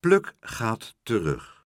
Pluk gaat terug.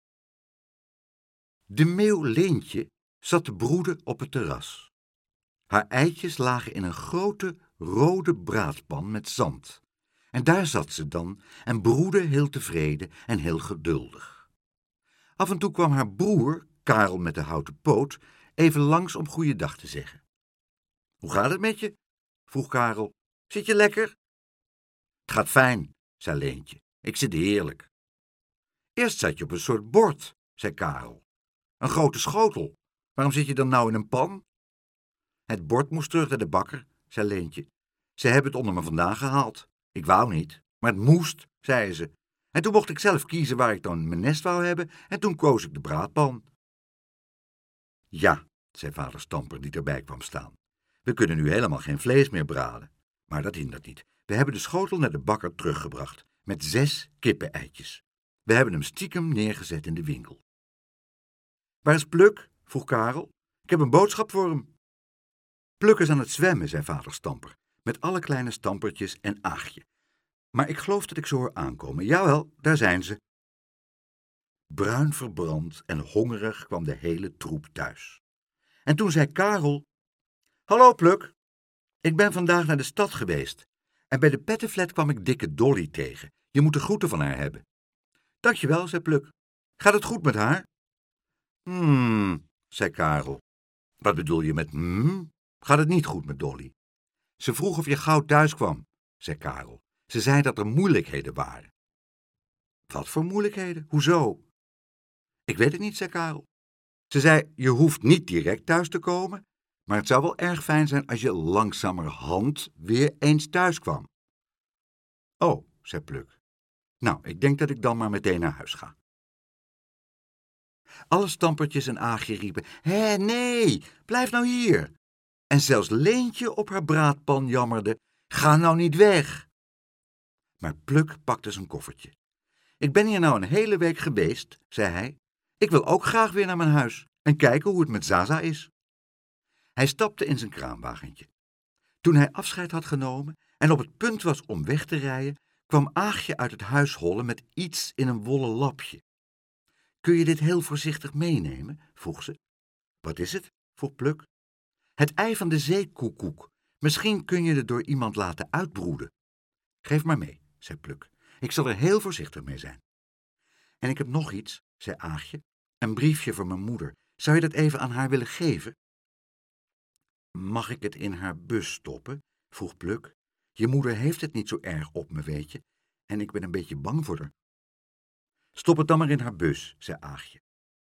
De meeuw Leentje zat te broeden op het terras. Haar eitjes lagen in een grote rode braadpan met zand. En daar zat ze dan en broedde heel tevreden en heel geduldig. Af en toe kwam haar broer, Karel met de houten poot, even langs om goeiedag te zeggen. Hoe gaat het met je? Vroeg Karel. Zit je lekker? Het gaat fijn, zei Leentje. Ik zit heerlijk. Eerst zat je op een soort bord, zei Karel. Een grote schotel. Waarom zit je dan nou in een pan? Het bord moest terug naar de bakker, zei Leentje. Ze hebben het onder me vandaan gehaald. Ik wou niet, maar het moest, zei ze. En toen mocht ik zelf kiezen waar ik dan mijn nest wou hebben en toen koos ik de braadpan. Ja, zei vader Stamper die erbij kwam staan. We kunnen nu helemaal geen vlees meer braden. Maar dat hindert niet. We hebben de schotel naar de bakker teruggebracht met 6 kippeneitjes. We hebben hem stiekem neergezet in de winkel. Waar is Pluk? Vroeg Karel. Ik heb een boodschap voor hem. Pluk is aan het zwemmen, zei vader Stamper, met alle kleine stampertjes en Aagje. Maar ik geloof dat ik ze hoor aankomen. Jawel, daar zijn ze. Bruin verbrand en hongerig kwam de hele troep thuis. En toen zei Karel: Hallo Pluk, ik ben vandaag naar de stad geweest. En bij de pettenflat kwam ik dikke Dolly tegen. Je moet de groeten van haar hebben. Dankjewel, zei Pluk. Gaat het goed met haar? Zei Karel. Wat bedoel je met Gaat het niet goed met Dolly? Ze vroeg of je gauw thuis kwam, zei Karel. Ze zei dat er moeilijkheden waren. Wat voor moeilijkheden? Hoezo? Ik weet het niet, zei Karel. Ze zei, je hoeft niet direct thuis te komen, maar het zou wel erg fijn zijn als je langzamerhand weer eens thuis kwam. Oh, zei Pluk. Nou, ik denk dat ik dan maar meteen naar huis ga. Alle stampertjes en Aagje riepen, hé, nee, blijf nou hier. En zelfs Leentje op haar braadpan jammerde, ga nou niet weg. Maar Pluk pakte zijn koffertje. Ik ben hier nou een hele week geweest, zei hij. Ik wil ook graag weer naar mijn huis en kijken hoe het met Zaza is. Hij stapte in zijn kraamwagentje. Toen hij afscheid had genomen en op het punt was om weg te rijden, kwam Aagje uit het huis hollen met iets in een wollen lapje. Kun je dit heel voorzichtig meenemen? Vroeg ze. Wat is het? Vroeg Pluk. Het ei van de zeekoekoek. Misschien kun je het door iemand laten uitbroeden. Geef maar mee, zei Pluk. Ik zal er heel voorzichtig mee zijn. En ik heb nog iets, zei Aagje. Een briefje voor mijn moeder. Zou je dat even aan haar willen geven? Mag ik het in haar bus stoppen? Vroeg Pluk. Je moeder heeft het niet zo erg op me, weet je. En ik ben een beetje bang voor haar. Stop het dan maar in haar bus, zei Aagje.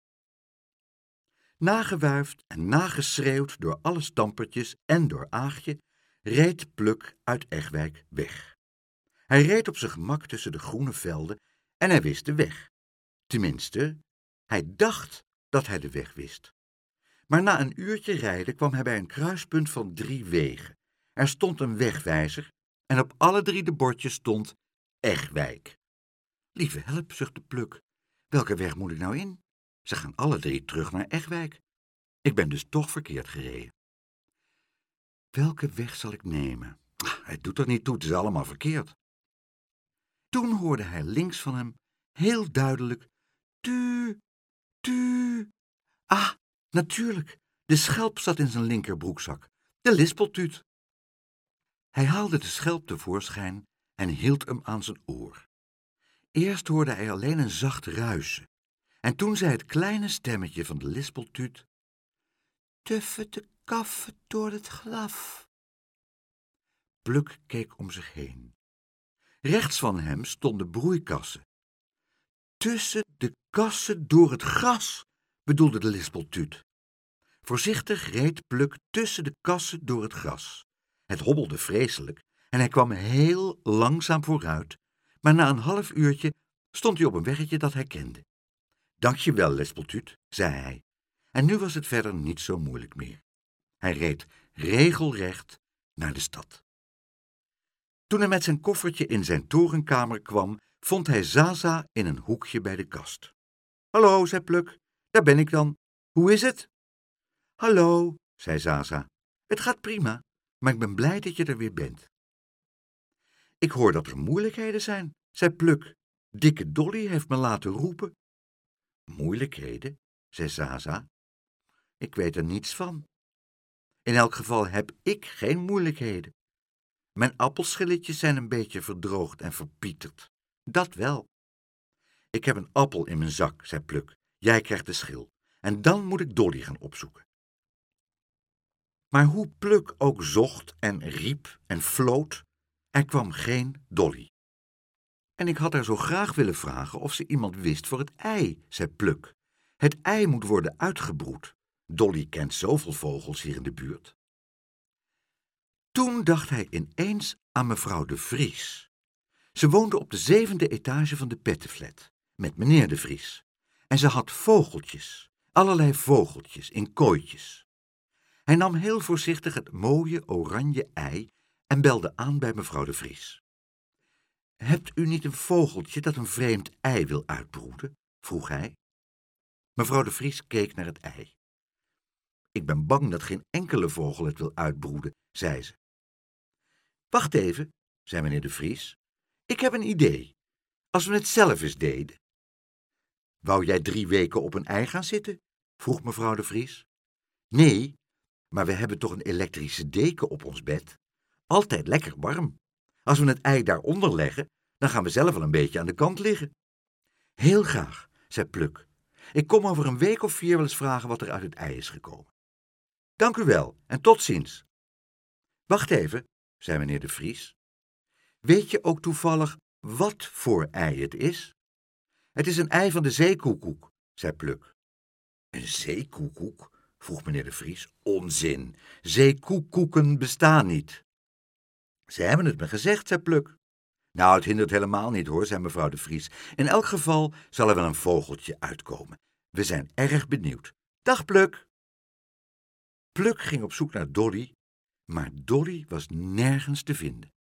Nagewuifd en nageschreeuwd door alle stampertjes en door Aagje, reed Pluk uit Egwijk weg. Hij reed op zijn gemak tussen de groene velden en hij wist de weg. Tenminste, hij dacht dat hij de weg wist. Maar na een uurtje rijden kwam hij bij een kruispunt van 3 wegen. Er stond een wegwijzer en op alle 3 de bordjes stond Egwijk. Lieve help, zuchtte Pluk. Welke weg moet ik nou in? Ze gaan alle 3 terug naar Egwijk. Ik ben dus toch verkeerd gereden. Welke weg zal ik nemen? Het doet er niet toe, het is allemaal verkeerd. Toen hoorde hij links van hem heel duidelijk tu, tu. Ah, natuurlijk, de schelp zat in zijn linkerbroekzak, de lispeltuut. Hij haalde de schelp tevoorschijn en hield hem aan zijn oor. Eerst hoorde hij alleen een zacht ruisen. En toen zei het kleine stemmetje van de lispeltuut: tuffe de kaffe door het glaf. Pluk keek om zich heen. Rechts van hem stonden broeikassen. Tussen de kassen door het gras, bedoelde de lispeltuut. Voorzichtig reed Pluk tussen de kassen door het gras. Het hobbelde vreselijk en hij kwam heel langzaam vooruit, maar na een half uurtje stond hij op een weggetje dat hij kende. Dank je wel, lispeltuut, zei hij. En nu was het verder niet zo moeilijk meer. Hij reed regelrecht naar de stad. Toen hij met zijn koffertje in zijn torenkamer kwam, vond hij Zaza in een hoekje bij de kast. Hallo, zei Pluk, daar ben ik dan. Hoe is het? Hallo, zei Zaza. Het gaat prima, maar ik ben blij dat je er weer bent. Ik hoor dat er moeilijkheden zijn, zei Pluk. Dikke Dolly heeft me laten roepen. Moeilijkheden, zei Zaza. Ik weet er niets van. In elk geval heb ik geen moeilijkheden. Mijn appelschilletjes zijn een beetje verdroogd en verpieterd. Dat wel. Ik heb een appel in mijn zak, zei Pluk. Jij krijgt de schil. En dan moet ik Dolly gaan opzoeken. Maar hoe Pluk ook zocht en riep en floot, er kwam geen Dolly. En ik had haar zo graag willen vragen of ze iemand wist voor het ei, zei Pluk. Het ei moet worden uitgebroed. Dolly kent zoveel vogels hier in de buurt. Toen dacht hij ineens aan mevrouw de Vries. Ze woonde op de 7e etage van de pettenflat, met meneer de Vries. En ze had vogeltjes, allerlei vogeltjes in kooitjes. Hij nam heel voorzichtig het mooie oranje ei en belde aan bij mevrouw de Vries. Hebt u niet een vogeltje dat een vreemd ei wil uitbroeden? Vroeg hij. Mevrouw de Vries keek naar het ei. Ik ben bang dat geen enkele vogel het wil uitbroeden, zei ze. Wacht even, zei meneer de Vries. Ik heb een idee. Als we het zelf eens deden. Wou jij 3 weken op een ei gaan zitten? Vroeg mevrouw de Vries. Nee, maar we hebben toch een elektrische deken op ons bed. Altijd lekker warm. Als we het ei daaronder leggen, dan gaan we zelf wel een beetje aan de kant liggen. Heel graag, zei Pluk. Ik kom over een week of 4 wel eens vragen wat er uit het ei is gekomen. Dank u wel en tot ziens. Wacht even, zei meneer de Vries. Weet je ook toevallig wat voor ei het is? Het is een ei van de zeekoekoek, zei Pluk. Een zeekoekoek? Vroeg meneer de Vries. Onzin, zeekoekoeken bestaan niet. Ze hebben het me gezegd, zei Pluk. Nou, het hindert helemaal niet hoor, zei mevrouw de Vries. In elk geval zal er wel een vogeltje uitkomen. We zijn erg benieuwd. Dag, Pluk. Pluk ging op zoek naar Dolly, maar Dolly was nergens te vinden.